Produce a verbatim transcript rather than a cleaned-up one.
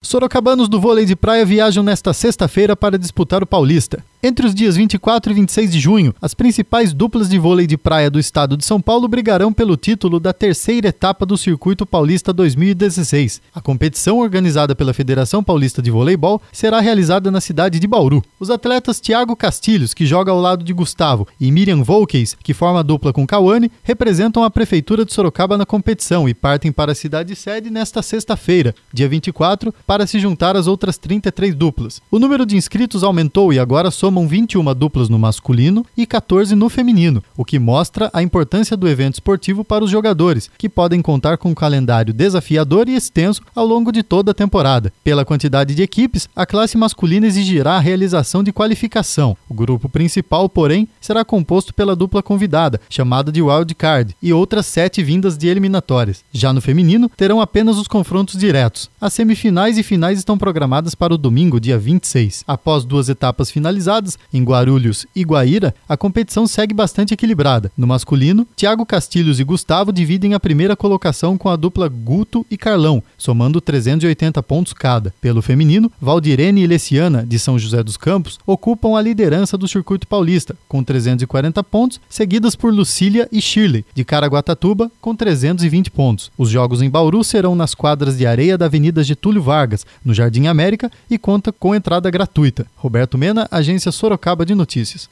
Sorocabanos do vôlei de praia viajam nesta sexta-feira para disputar o Paulista. Entre os dias vinte e quatro e vinte e seis de junho, as principais duplas de vôlei de praia do estado de São Paulo brigarão pelo título da terceira etapa do Circuito Paulista dois mil e dezesseis. A competição, organizada pela Federação Paulista de Voleibol, será realizada na cidade de Bauru. Os atletas Thiago Castilhos, que joga ao lado de Gustavo, e Miriam Volkeis, que forma a dupla com Cauane, representam a Prefeitura de Sorocaba na competição e partem para a cidade sede nesta sexta-feira, dia vinte e quatro, para se juntar às outras trinta e três duplas. O número de inscritos aumentou e agora soma somam vinte e uma duplas no masculino e quatorze no feminino, o que mostra a importância do evento esportivo para os jogadores, que podem contar com um calendário desafiador e extenso ao longo de toda a temporada. Pela quantidade de equipes, a classe masculina exigirá a realização de qualificação. O grupo principal, porém, será composto pela dupla convidada, chamada de Wild Card, e outras sete vindas de eliminatórias. Já no feminino, terão apenas os confrontos diretos. As semifinais e finais estão programadas para o domingo, dia vinte e seis. Após duas etapas finalizadas, em Guarulhos e Guaíra, a competição segue bastante equilibrada. No masculino, Thiago Castilhos e Gustavo dividem a primeira colocação com a dupla Guto e Carlão, somando trezentos e oitenta pontos cada. Pelo feminino, Valdirene e Leciana, de São José dos Campos, ocupam a liderança do Circuito Paulista, com trezentos e quarenta pontos, seguidas por Lucília e Shirley, de Caraguatatuba, com trezentos e vinte pontos. Os jogos em Bauru serão nas quadras de areia da Avenida Getúlio Vargas, no Jardim América, e conta com entrada gratuita. Roberto Mena, Agência Sorocaba de Notícias.